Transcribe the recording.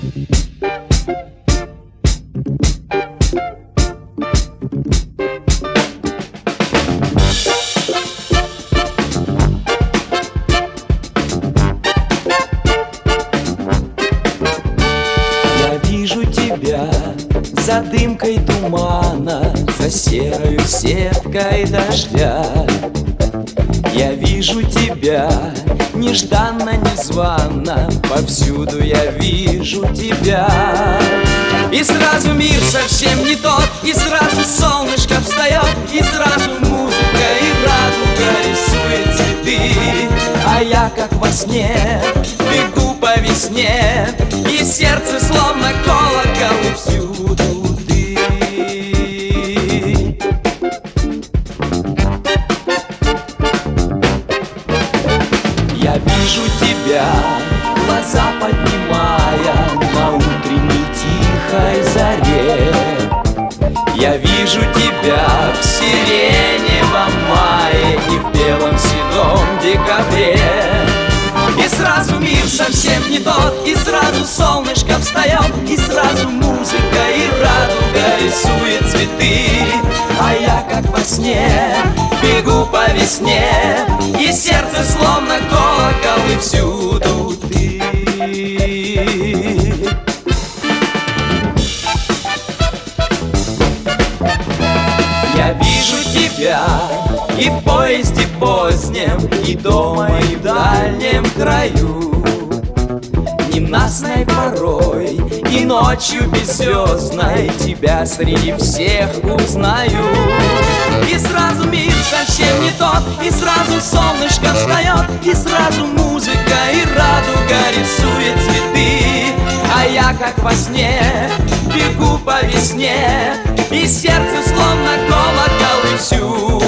За дымкой тумана, за серою сеткой дождя. Я вижу тебя нежданно-незванно, повсюду я вижу тебя. И сразу мир совсем не тот, и сразу солнышко встает, и сразу музыка и радуга рисует цветы. А я как во сне бегу по весне, и сердце словно колокол, и всюду ты. Я вижу тебя, глаза поднимая на утренней тихой заре. Я вижу тебя в сиреневом мае и в белом седом декабре. И сразу мир совсем не тот, и сразу солнышко встает, и сразу музыка и радуга рисует цветы. А я как во сне бегу по весне, и сердце словно колокол, и всюду ты. Я вижу тебя и в поезде позднем, и дома, и в дальнем краю, ненастной порой и ночью беззвездной тебя среди всех узнаю. И сразу мир совсем не тот, и сразу солнышко встает, и сразу музыка и радуга рисует цветы. А я как во сне бегу по весне, и сердце словно колокол, и всю